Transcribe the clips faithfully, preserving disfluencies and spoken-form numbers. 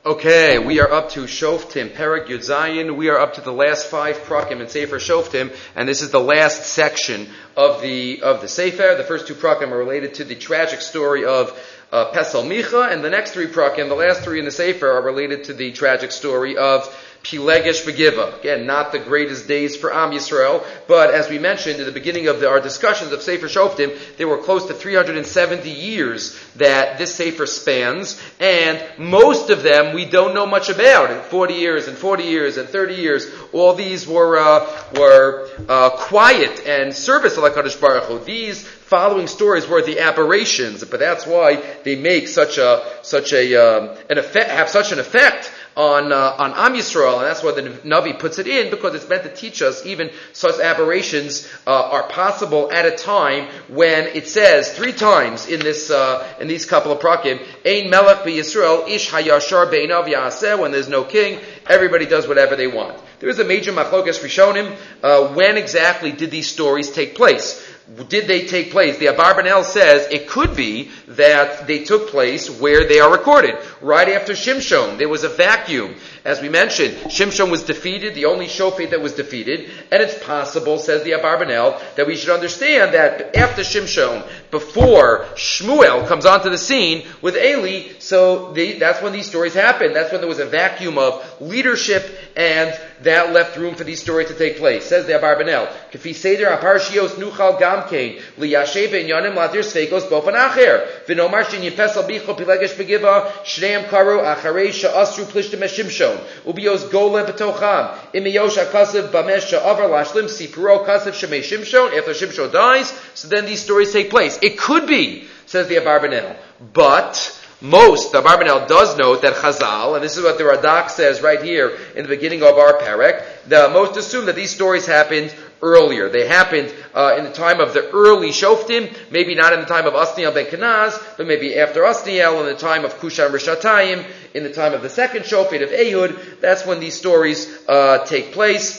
Okay, we are up to Shoftim, Perek Yud Zayin. We are up to the last five prakim in Sefer Shoftim, and this is the last section of the of the Sefer. The first two prakim are related to the tragic story of uh, Pesel Micha, and the next three prakim, the last three in the Sefer, are related to the tragic story of Pilegesh Begiva. Again, not the greatest days for Am Yisrael, but as we mentioned at the beginning of the, our discussions of Sefer Shoftim, there were close to three hundred seventy years that this Sefer spans, and most of them we don't know much about. forty years and forty years and thirty years, all these were uh, were uh, quiet and service to HaKadosh Baruch Hu. These following stories were the aberrations, but that's why they make such a such a um, an effect, have such an effect on uh, on Am Yisrael, and that's why the Navi puts it in, because it's meant to teach us even such aberrations uh, are possible at a time when it says three times in this uh, in these couple of prakim, Ein Melech b'Yisrael Ish Hayashar Beinav Yaseh. When there's no king, everybody does whatever they want. There is a major machlokas rishonim. Uh, when exactly did these stories take place? Did they take place? The Abarbanel says it could be that they took place where they are recorded. Right after Shimshon, there was a vacuum. As we mentioned, Shimshon was defeated, the only shofet that was defeated, and it's possible, says the Abarbanel, that we should understand that after Shimshon, before Shmuel comes onto the scene with Eli, so the, that's when these stories happened. That's when there was a vacuum of leadership, and that left room for these stories to take place. Says the Abarbanel, Kefi Seder Aparshios Nuchal Gamkein Liyashev Inyanim Latir Sveikos Bopan Acher V'nomar Shin Yipesal Bicho Pilegesh Begiva Shneim Karu Acharei Sha'asru Plishtim Eshimshon Ubios Gole B'tocham Imiyosh Akasev Bamesh Sha'avar Lashlim Sipuro Kasev Shemei Shimshon. After Shimshon dies, so then these stories take place. It could be, says the Abarbanel, but most, the Abarbanel does note that Chazal, and this is what the Radak says right here in the beginning of our Perek, the most assume that these stories happened earlier. They happened uh, in the time of the early Shoftim, maybe not in the time of Asniel ben Kenaz, but maybe after Asniel, in the time of Kusham Rishatayim, in the time of the second Shofet of Ehud. That's when these stories uh, take place.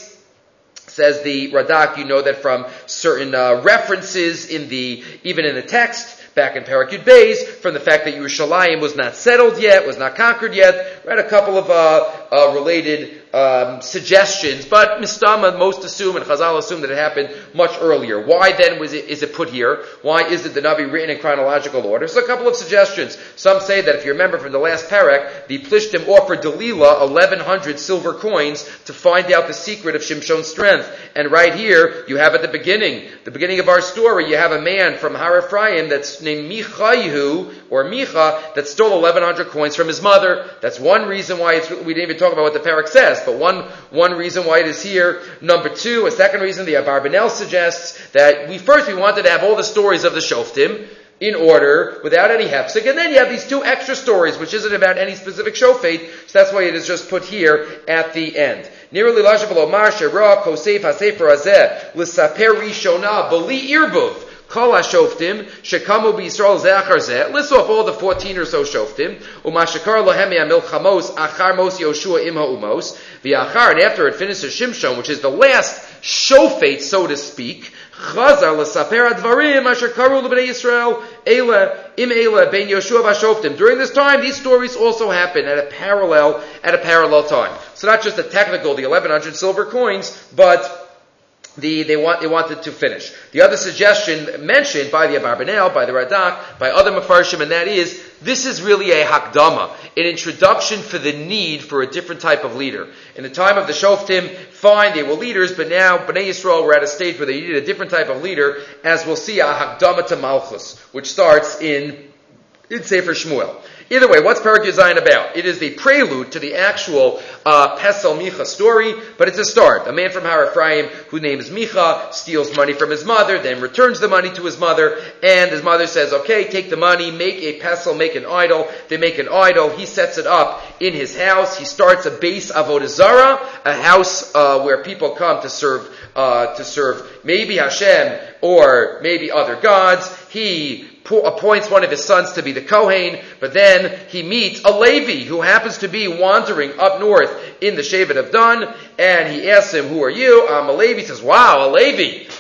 Says the Radak, you know that from certain uh, references in the, even in the text, back in Perek Yud Beis, from the fact that Yerushalayim was not settled yet, was not conquered yet, read a couple of uh, uh, related um, suggestions, but Mistama, most assume, and Chazal assume that it happened much earlier. Why then was it, is it put here? Why is it the Navi written in chronological order? So a couple of suggestions. Some say that if you remember from the last Perek, the Plishtim offered Delilah eleven hundred silver coins to find out the secret of Shimshon's strength. And right here, you have at the beginning, the beginning of our story, you have a man from Har Ephraim that's named Michaihu, or Micha, that stole eleven hundred coins from his mother. That's one reason why it's, we didn't even talk about what the Perek says, but one, one reason why it is here. Number two, a second reason, the Abarbanel suggests that we first, we wanted to have all the stories of the Shoftim in order, without any hefsek, and then you have these two extra stories, which isn't about any specific shofet, so that's why it is just put here at the end. Nirali Lashavalo Marsha Ra Kosef HaSefer Hazeh L'Saper Rishona B'li Irbuv Kol HaShoftim Shekamu B'Yisrael Zeh Achar Zeh. List off all the fourteen or so Shoftim. Umashakar Lahem Milchamos Achar Mos Yoshua Im HaUmos V'Achar, and after it finishes Shimshon, which is the last shofet, so to speak, Chazar L'Saper Advarim Asher Karu L'Bnei Yisrael Eile Im Eile Ben Yoshua V'Shoftim. During this time, these stories also happen at a parallel at a parallel time. So not just the technical, the eleven hundred silver coins, but The, they want, they wanted to finish. The other suggestion mentioned by the Abarbanel, by the Radak, by other Mefarshim, and that is, this is really a hakdama, an introduction for the need for a different type of leader. In the time of the Shoftim, fine, they were leaders, but now Bnei Yisrael were at a stage where they needed a different type of leader, as we'll see, a hakdama to Malchus, which starts in, in Sefer Shmuel. Either way, what's Perek Yud Zayin about? It is the prelude to the actual uh, Pesel Micha story, but it's a start. A man from Har Ephraim whose name is Micha steals money from his mother, then returns the money to his mother, and his mother says, okay, take the money, make a pesel, make an idol. They make an idol. He sets it up in his house. He starts a base avodah zarah, a house uh, where people come to serve uh, to serve maybe Hashem or maybe other gods. He appoints one of his sons to be the Kohen, but then he meets a Levi who happens to be wandering up north in the Shevet of Dan, and he asks him, who are you? I'm a Levi. He says, wow, a Levi.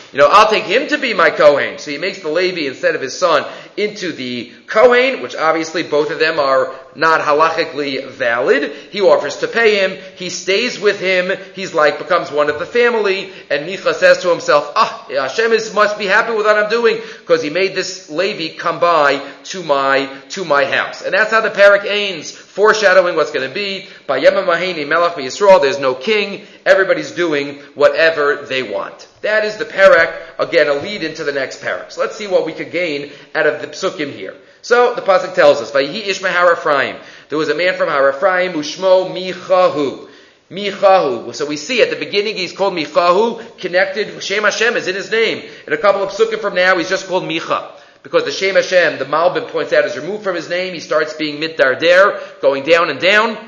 you know, I'll take him to be my Kohen. So he makes the Levi instead of his son into the Kohen, which obviously both of them are not halachically valid. He offers to pay him. He stays with him. He's like, becomes one of the family. And Micha says to himself, ah, Hashem is, must be happy with what I'm doing because he made this Levi come by to my, to my house. And that's how the parak ends, foreshadowing what's going to be. By Yema Mahini Melech Yisrael, there's no king. Everybody's doing whatever they want. That is the parak. Again, a lead into the next parak. So let's see what we could gain out of the psukim here. So the pasuk tells us, Vayihi ish mehar Ephraim. There was a man from Har Ephraim, Ushmo Michahu. Michahu. So we see at the beginning he's called Michahu, connected, Shem Hashem is in his name. In a couple of psukim from now, he's just called Micha. Because the Shem Hashem, the Malbim points out, is removed from his name. He starts being mitdarder, going down and down.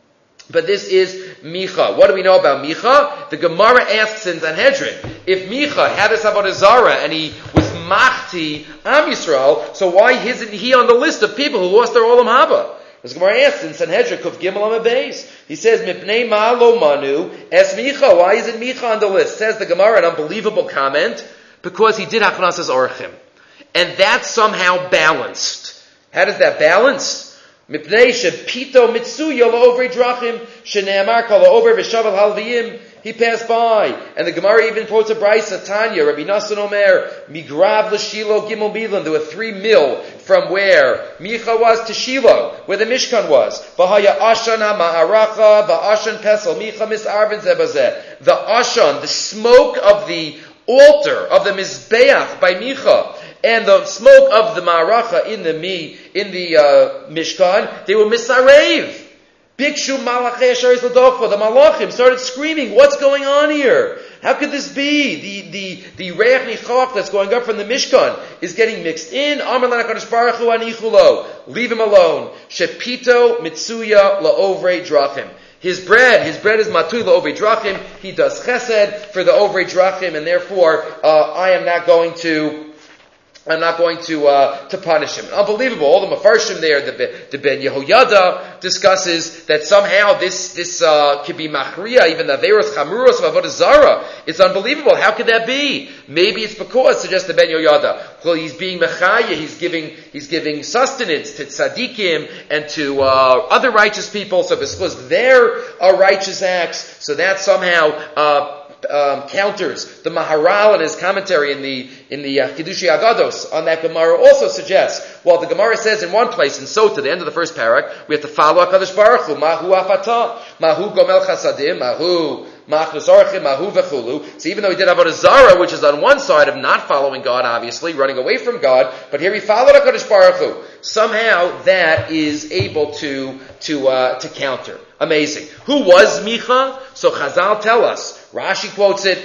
But this is Micha. What do we know about Micha? The Gemara asks in Sanhedrin, if Micha had this Avodah Zarah and he was Machti Am Yisrael, so why isn't he on the list of people who lost their Olam Haba? As Gemara asks in Sanhedrin, Kuf Gimel Amabeis, he says, Mipnei Ma Lo Manu Es Micha. Why isn't Micha on the list? Says the Gemara, an unbelievable comment, because he did Hachnasas Orchim. And that's somehow balanced. How does that balance? Mipnei shepito mitsuya la'ovrei drachim shene'amar kol la'over v'shavel halviyim. He passed by, and the Gemara even quotes a brayso, Tanya, Rabbi Nassan Omer, migrav l'shilo gimel milim. There were three mil from where Micha was to Shiloh, where the Mishkan was. V'haya ashan ha'ma'aracha v'ashan pesel Micha misarvin zebazeh. The ashan, the smoke of the altar of the mizbeach by Micha, and the smoke of the ma'aracha in the mi in the uh, Mishkan, they were misarev. Bikshu malachei asheris l'dochva. The malachim started screaming, "What's going on here? How could this be? The the the reich nichach that's going up from the Mishkan is getting mixed in. Amar l'Hakadosh Baruch Hu anichulo. Leave him alone. Shepito mitsuya la'ovrei drachim." His bread, his bread is matui la'ovrei drachim. He does chesed for the ovrei drachim, and therefore uh, I am not going to. I'm not going to uh, to punish him. Unbelievable. All the Mefarshim there, the, the Ben Yehoyada discusses that somehow this this uh, could be machriya, even the Averos Chamuros of Avodah Zarah. It's unbelievable. How could that be? Maybe it's because, suggests the Ben Yehoyada, well, he's being mechaya, he's giving he's giving sustenance to tzaddikim and to uh, other righteous people. So because their uh, righteous acts, so that somehow uh, Um, counters the Maharal in his commentary in the in the uh, Kiddushei Agados on that Gemara also suggests. Well, the Gemara says in one place in Sota, the end of the first parak, we have to follow Hakadosh Baruch Hu, Mahu Afata, Mahu Gomel Chasadim, Mahu Machnus Orchim, Mahu Vechulu. So even though he did Avodah Zarah, which is on one side of not following God, obviously running away from God, but here he followed Hakadosh Baruch Hu. Somehow that is able to to uh, to counter. Amazing. Who was Micha? So Chazal tell us. Rashi quotes it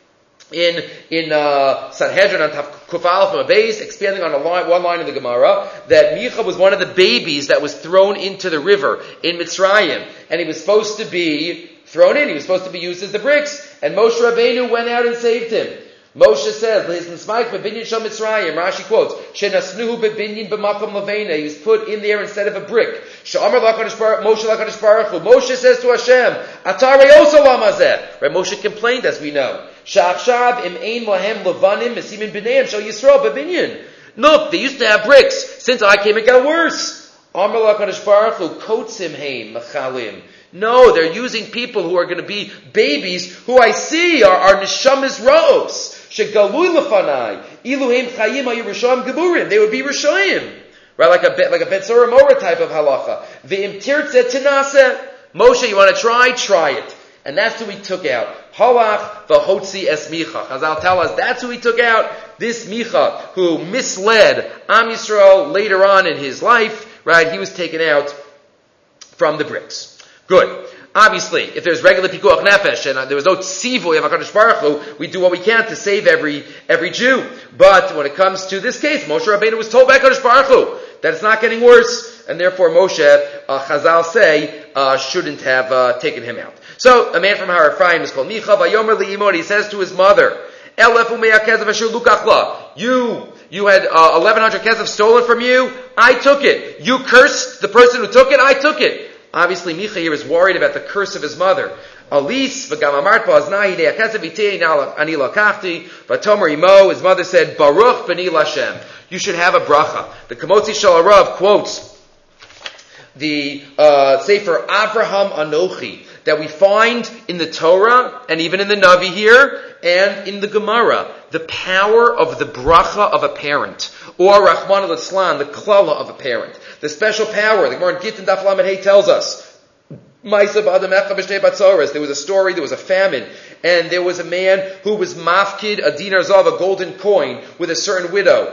in in uh, Sanhedrin on Kufal from Abayz, expanding on a line, one line in the Gemara, that Micha was one of the babies that was thrown into the river in Mitzrayim, and he was supposed to be thrown in. He was supposed to be used as the bricks, and Moshe Rabbeinu went out and saved him. Moshe says, Rashi quotes, he was put in there instead of a brick. Moshe says to Hashem, right, Moshe complained, as we know. Look, they used to have bricks. Since I came, it got worse. No, they're using people who are going to be babies, who I see are, are neshamas raos. Shegalui lefanai, iluhem chayim ayirushaim geburim. They would be rishayim, right? Like a like a Betzora Mora type of halacha. Ve'im tirtze tinase. Moshe, you want to try? Try it. And that's who he took out. Halach v'hotzi es Micha. Chazal tell us that's who he took out. This Micha, who misled Am Yisrael later on in his life, right? He was taken out from the bricks. Good. Obviously, if there's regular pikuach nefesh and uh, there was no tzivoy of HaKadosh Baruch Hu, we do what we can to save every every Jew. But when it comes to this case, Moshe Rabbeinu was told by HaKadosh Baruch Hu that it's not getting worse, and therefore Moshe, uh, Chazal say, uh, shouldn't have uh, taken him out. So, a man from Har Ephraim is called Micha, Vayomer li'imor, he says to his mother, Elefu me'ah kezav asher lukach la. You, you had uh, eleven hundred kezav stolen from you, I took it. You cursed the person who took it, I took it. Obviously, Micha here is worried about the curse of his mother. Alis v'gam amart ba'aznahi ne'aketzev itei ani lakachti v'tomer imo. His mother said, Baruch b'ni Lashem. You should have a bracha. The Kamotzi Shel Harav quotes the uh, Sefer Avraham Anochi that we find in the Torah and even in the Navi here and in the Gemara, the power of the bracha of a parent, or Rahman al-Islam, the klala of a parent, the special power. The Gemara in Gittin Daf Lamed Hey tells us, there was a story, there was a famine, and there was a man who was mafkid a dinar zav, a golden coin, with a certain widow.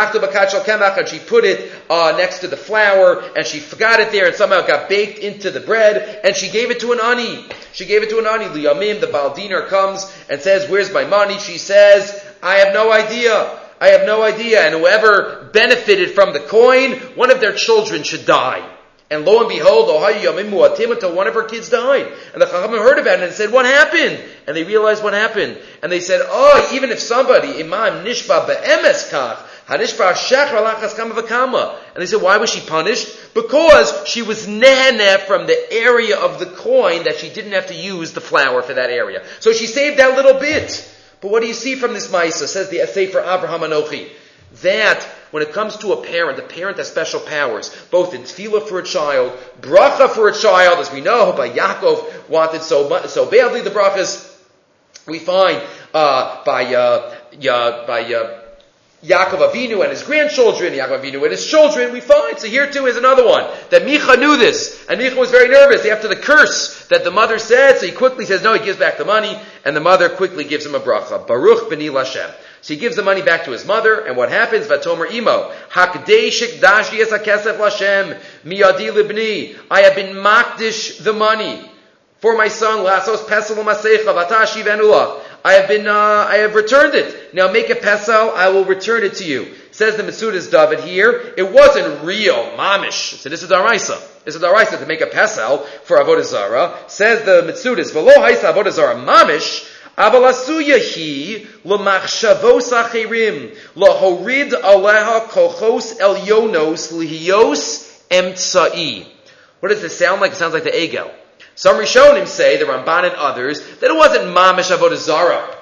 And she put it uh, next to the flour, and she forgot it there, and somehow it got baked into the bread, and she gave it to an ani. She gave it to an ani. Liyamim, the Baal dinar, comes and says, where's my money? She says, I have no idea. I have no idea. And whoever benefited from the coin, one of their children should die. And lo and behold, until one of her kids died. And the Chachamim heard about it and said, what happened? And they realized what happened. And they said, oh, even if somebody, imam nishba be'emes kach, hanishba shechra lachas kama v'kama. And they said, why was she punished? Because she was neheneh from the area of the coin that she didn't have to use the flour for that area. So she saved that little bit. But what do you see from this Maisa? Says the Sefer Avraham Anochi. That, when it comes to a parent, the parent has special powers, both in tefillah for a child, bracha for a child, as we know, by Yaakov wanted so much, so badly the brachas. We find uh, by uh, ya, by uh, Yaakov Avinu and his grandchildren, Yaakov Avinu and his children. We find so here too is another one that Micha knew this, and Micha was very nervous after the curse that the mother said. So he quickly says, "No," he gives back the money, and the mother quickly gives him a bracha, Baruch b'ni Lashem. So he gives the money back to his mother, and what happens? Vatomer imo, hakdei shikdash yes hakesef Lashem miyadi libni. I have been makdish the money for my son. Lasos pesel u'maseicha v'atashi v'enulach. I have been, uh, I have returned it. Now make a pesel, I will return it to you. Says the Metzudas David here, it wasn't real mamish. So this is daraisa. This is daraisa to make a pesel for avodah zarah. Says the Metzudas, v'lo haisa avodah zarah mamish. Aval asuyahi l'machshavos achirim lahorid aleha kochos elyonos lihiyos emtsai. What does this sound like? It sounds like the Egel. Some Rishonim say, the Ramban and others, that it wasn't mamish avodah zarah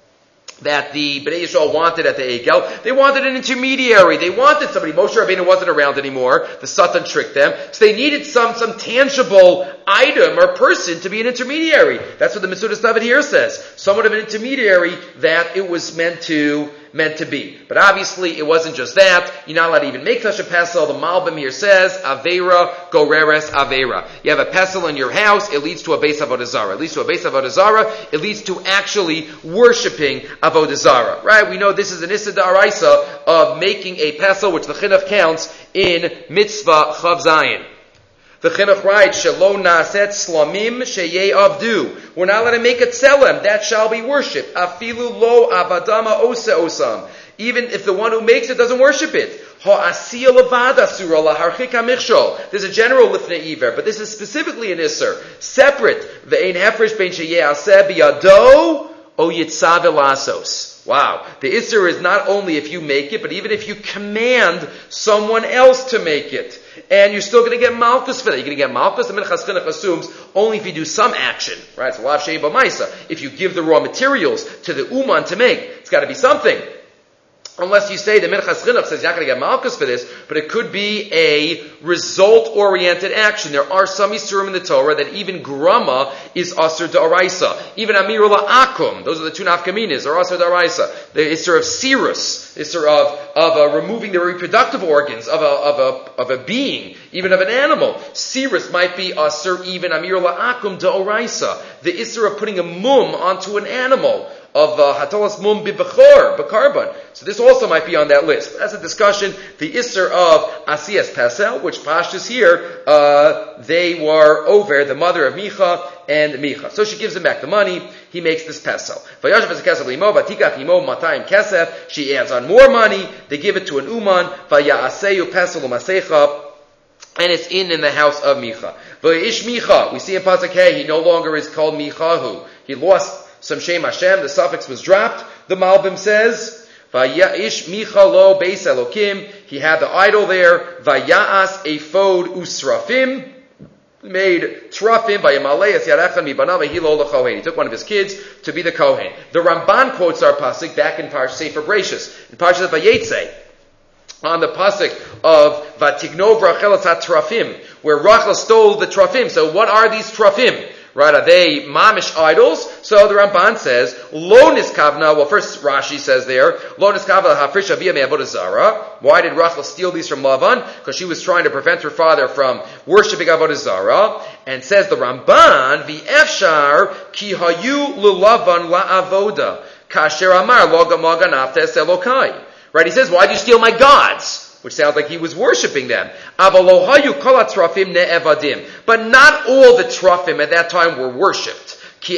that the Bnei Yisrael wanted at the Egel. They wanted an intermediary. They wanted somebody. Moshe Rabbeinu wasn't around anymore. The Satan tricked them. So they needed some, some tangible item or person to be an intermediary. That's what the Metzudas David here says. Somewhat of an intermediary that it was meant to, meant to be. But obviously it wasn't just that. You're not allowed to even make such a pesel. The Malbim here says, Aveira goreres Aveira. You have a pesel in your house, it leads to a base avodah zarah. It leads to a base avodah zarah. It leads to actually worshipping avodah zarah. Right? We know this is an issa d'araisa of making a pesel, which the chinuch counts in mitzvah chav zayin. The chinuch writes, Shelo naset slamim sheyei avdu. We're not allowed to make a tzelem. That shall be worshipped. Afilu lo avadama ose osam. Even if the one who makes it doesn't worship it. Ha'asiya levada surah laharchik hamichshol. There's a general lifnei iver, but this is specifically an isser. Separate. Ve'ein hefresh bein sheyei aseh biyado o yitzav elasos. Wow. The isser is not only if you make it, but even if you command someone else to make it. And you're still going to get malchus for that. You're going to get malchus. The Minchas Chinuch assumes only if you do some action. Right? It's a lav shei b'maisa. If you give the raw materials to the uman to make, it's got to be something. Unless you say the Minchas Chinuch says you're not going to get malchus for this, but it could be a result-oriented action. There are some isurim in the Torah that even grama is asur da'araisa. Even amir la'akum, those are the two nafkaminas, are asur da'araisa. The isur of sirus, isur of of uh, removing the reproductive organs of a of a of a being, even of an animal. Sirus might be asur even amir la'akum da'araisa. The isur of putting a mum onto an animal. Of hatalas mum bibachor, bakarban. So this also might be on that list. That's a discussion. The isser of asiyas pesel, which pashtus here, uh, they were over the mother of Micha and Micha. So she gives him back the money. He makes this pesel. She adds on more money. They give it to an uman. And it's in in the house of Micha. V'yish Micha. We see in Pasuk Hey, he no longer is called Michahu. He lost some Shem Hashem, the suffix was dropped. The Malbim says, Vaya'ish Micha lo beis Elokim. He had the idol there. Vaya'as ephod usrafim. made trafim by Yamaleas Yarechan Mibanav Hilo L'Kohen. He took one of his kids to be the Kohen. The Ramban quotes our pasuk back in Parsh Sefer Bereshis, in Parshas Vayetze, on the pasuk of Vatignov Rachel et Trafim, where Rachel stole the Trafim. So what are these Trafim? Right, are they mamish idols? So the Ramban says, Lo niskavna, well first Rashi says there, Lo niskavna hafrish aviyah me'avodah zara. Why did Rachel steal these from Lavan? Because she was trying to prevent her father from worshipping avodah zara. And says the Ramban, V'efshar ki hayu lulavan la'avoda, kasher amar lo gamaganaftes elokai. Right, he says, why did you steal my gods? Which sounds like he was worshipping them. But not all the trafim at that time were worshipped. But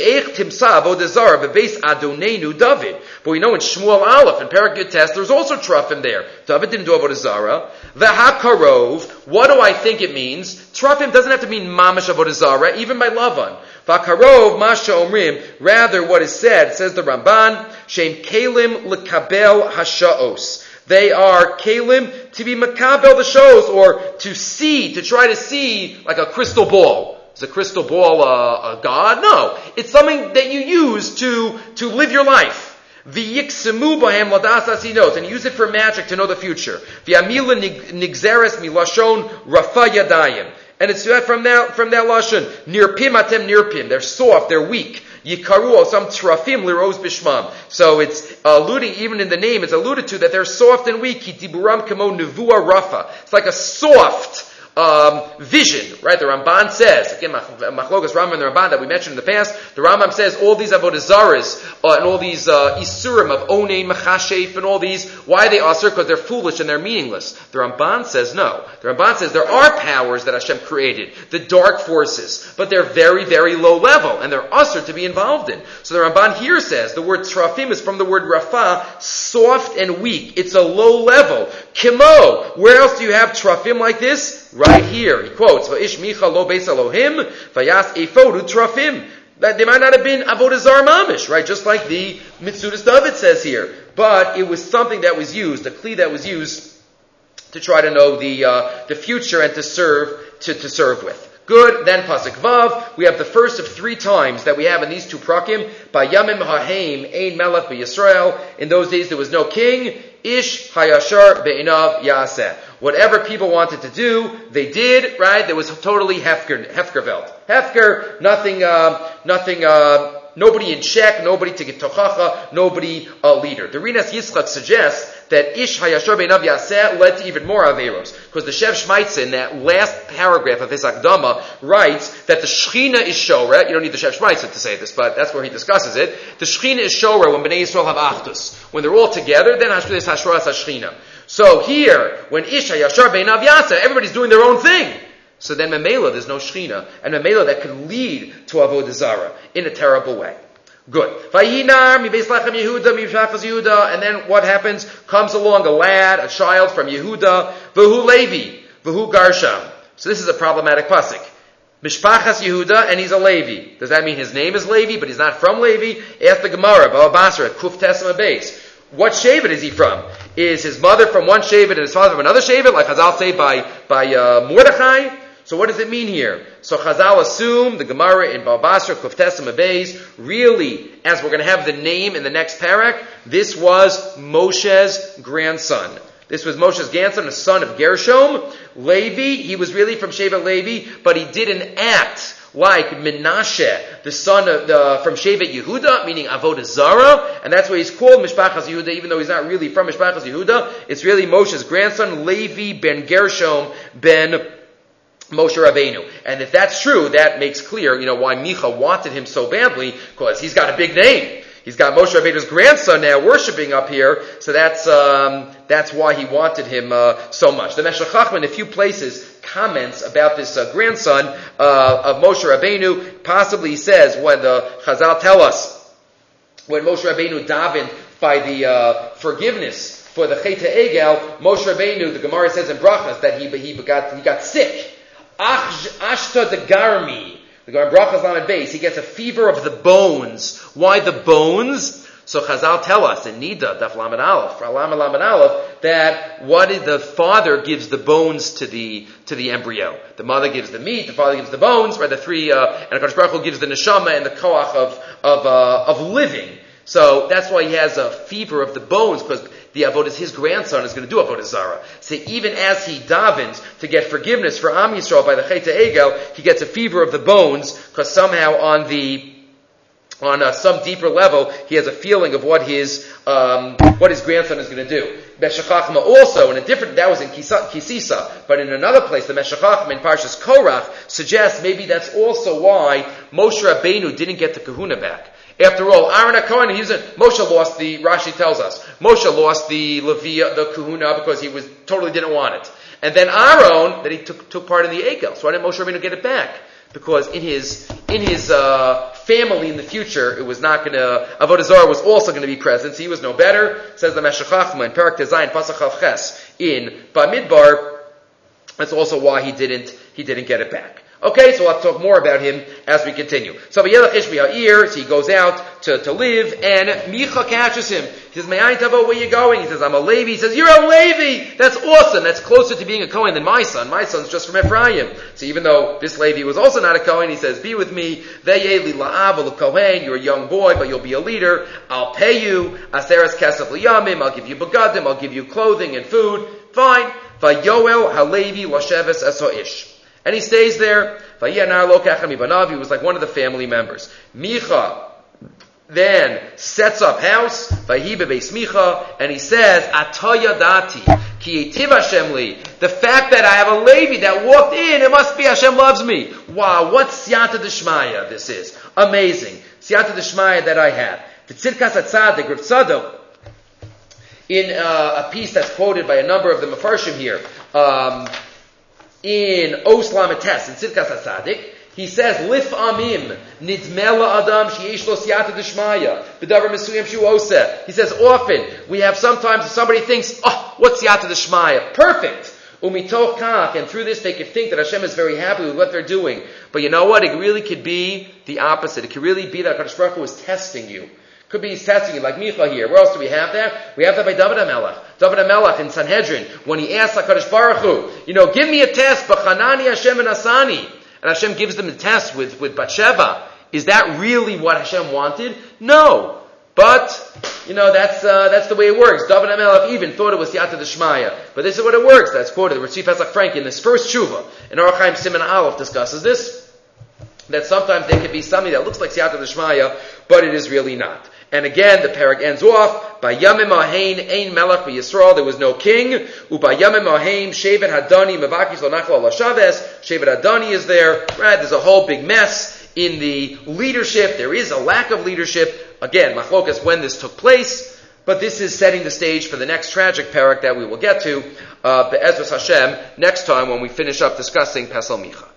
we know in Shmuel Aleph, in Perek Yutes, there's also trafim there. David didn't do avodah zara. The hakarov, what do I think it means? Trafim doesn't have to mean mamash avodah zara, even by Lavan. Vakarov masha omrim, rather what is said, says the Ramban, shem kelim lekabel hashaos. They are kalim to be makabel the shows, or to see, to try to see like a crystal ball. Is a crystal ball a, a god? No. It's something that you use to, to live your life. V'yiksemu b'hem ladas asinot, and use it for magic to know the future. V'amila nigzeres milashon rafa yadayim. And it's from that, from that lashon, nirpim atem nirpim. They're soft, they're weak. Yikaru some trafim liros bishmam. So it's alluding, even in the name, it's alluded to that they're soft and weak. Kitiburam kamo nevua rafa. It's like a soft um, vision, right? The Ramban says, again, Machlokas Rambam and the Ramban that we mentioned in the past, the Rambam says all these avodah zaras uh, and all these uh, isurim of onei machashef and all these, why are they asur? Because they're foolish and they're meaningless. The Ramban says no. The Ramban says there are powers that Hashem created, the dark forces, but they're very, very low level and they're asur to be involved in. So the Ramban here says the word trafim is from the word rafa, soft and weak. It's a low level. Kimo, where else do you have trafim like this? Right here, he quotes, "Va'ish micha lo beis Elohim, vayas efodu trafim." That they might not have been avodah zara mamish, right? Just like the Mitzudas David says here, but it was something that was used, a kli that was used to try to know the uh, the future and to serve to, to serve with. Good. Then pasuk vav, we have the first of three times that we have in these two prakim. Bayamim haheim ein melech b'Yisrael. In those days there was no king. Ish hayashar be'inav yaseh. Whatever people wanted to do, they did, right? There was totally hefker, hefkervelt. Hefker, nothing, uh, nothing, uh, nobody in check, nobody to get tochacha, nobody a leader. The Rinas Yitzchak suggests that Ish Hayashar Beinav Yaseh led to even more Averos. Because the Shev Shmaitza in that last paragraph of his Akdama writes that the Shechina is Shora. You don't need the Shev Shmaitza to say this, but that's where he discusses it. The Shechina is Shora when Bnei Yisrael have Achdus. When they're all together, then Hashra is Hashras HaShechina. So here, when Ish Hayashar Beinav Yaseh, everybody's doing their own thing. So then Memela, there's no Shechina. And Memela, that could lead to Avodah Zarah in a terrible way. Good. Vayinar mi beis Lechem Yehuda mi Shachas Yehuda, and then what happens? Comes along a lad, a child from Yehuda, v'hu Levi, v'hu Garsham. So this is a problematic pasuk. Mishpachas Yehuda, and he's a Levi. Does that mean his name is Levi, but he's not from Levi? Ask the Gemara, Bava Basra, Kuf Tesma Beis. What Shevet is he from? Is his mother from one Shevet and his father from another Shevet, like Chazal say by by uh, Mordechai? So what does it mean here? So Chazal assume, the Gemara in Bava Basra, Kuftesim Abeis, really, as we're going to have the name in the next parak, this was Moshe's grandson. This was Moshe's grandson, the son of Gershom. Levi, he was really from Shevet Levi, but he did an act like Menashe, the son of the, from Shevet Yehuda, meaning Avodah Zarah, and that's why he's called Mishpachas Yehuda, even though he's not really from Mishpachas Yehuda. It's really Moshe's grandson, Levi ben Gershom ben Moshe Rabbeinu. And if that's true, that makes clear, you know, why Micha wanted him so badly, because he's got a big name. He's got Moshe Rabbeinu's grandson now worshiping up here, so that's um, that's why he wanted him uh, so much. The Meshech Chachma in a few places comments about this uh, grandson uh, of Moshe Rabbeinu. Possibly he says, when the Chazal tell us, when Moshe Rabbeinu davened by the uh, forgiveness for the Chet HaEgel, Moshe Rabbeinu, the Gemara says in Brachas, that he he got he got sick. Ashta de Garmi. The Gemara Brachas Lamed Beis. He gets a fever of the bones. Why the bones? So Chazal tell us in Nida, Daf Lamed Aleph, Lamed Lamed Aleph, that what is the father gives the bones to the to the embryo. The mother gives the meat, the father gives the bones, right? The three, uh, and HaKadosh Baruch Hu gives the neshama and the koach of of uh, of living. So that's why he has a fever of the bones, because the avodas, his grandson is going to do avodah zara. So even as he davens to get forgiveness for Am Yisrael by the Chet Egel, he gets a fever of the bones, because somehow on the on uh, some deeper level, he has a feeling of what his um, what his grandson is going to do. Meshech Chachma also, in a different, that was in Kisa, Kisisa, but in another place, the Meshech Chachma in Parshas Korach suggests maybe that's also why Moshe Rabbeinu didn't get the kahuna back. After all, Aaron HaKohen, he's a, Moshe lost the, Rashi tells us, Moshe lost the Levi, the kahuna, because he was totally didn't want it. And then Aaron, that he took took part in the Egel. So why didn't Moshe Rabbeinu get it back? Because in his in his uh, family in the future, it was not going to, Avodah Zarah was also going to be present, so he was no better. Says the Meshech Chachma in Perek Tezayin Pasach Chav Ches in Bamidbar. That's also why he didn't he didn't get it back. Okay, so we'll have to talk more about him as we continue. So Vayelech Ish B'Ha'ir, so he goes out to, to live, and Micha catches him. He says, Me'ayin Tavo, where you going? He says, I'm a Levi. He says, you're a Levi! That's awesome! That's closer to being a Kohen than my son. My son's just from Ephraim. So even though this Levi was also not a Kohen, he says, be with me. Ve'yeli la'av Kohen, you're a young boy, but you'll be a leader. I'll pay you. Aseres Kesef L'Yamim, I'll give you begadim, I'll give you clothing and food. Fine. Vayoel Halevi Lasheves Eso Ish. And he stays there. He was like one of the family members. Micha then sets up house. And he says, Ataya dati, ki etiv Hashem li. The fact that I have a Levi that walked in, it must be Hashem loves me. Wow, what siyata d'shmaya this is. Amazing. Siyata d'shmaya that I have. The Tzidkas HaTzadik, Rav Tzadok, in uh, a piece that's quoted by a number of the Mefarshim here, um, in Os Lametes, in Tzidkas HaTzadik, he says, Lif amim, nidmela adam sheyesh lo siyata d'shmaya, b'davar mesuyam shu oseh. He says, often, we have sometimes somebody thinks, oh, what's siyata d'shmaya? Perfect. Umitoch kach, and through this they could think that Hashem is very happy with what they're doing. But you know what? It really could be the opposite. It could really be that HaKadosh Baruch Hu is testing you. Could be he's testing you, like Micha here. Where else do we have that? We have that by David HaMelech. David HaMelech in Sanhedrin, when he asked HaKadosh Baruch Hu, you know, give me a test, B'chanani Hashem and Asani. And Hashem gives them the test with, with Bathsheba. Is that really what Hashem wanted? No. But, you know, that's uh, that's the way it works. David HaMelech even thought it was Siyata D'Shmaya. But this is what it works. That's quoted. The Ritzi Pesach Frank in this first Shuvah. And Orach Chaim Siman Aleph discusses this. That sometimes there can be something that looks like Siyata D'Shmaya, but it is really not. And again, the parak ends off by Yamim Ahain Ein Melech Yisrael. There was no king. Uba Yamim Ahain Shevet Hadani Mevakis Lo Nachal Ala Shaves. Shevet Hadani is there. Right? There's a whole big mess in the leadership. There is a lack of leadership. Again, machlokas when this took place. But this is setting the stage for the next tragic parak that we will get to, uh, Be'ezras Hashem, next time when we finish up discussing Pesel Micha.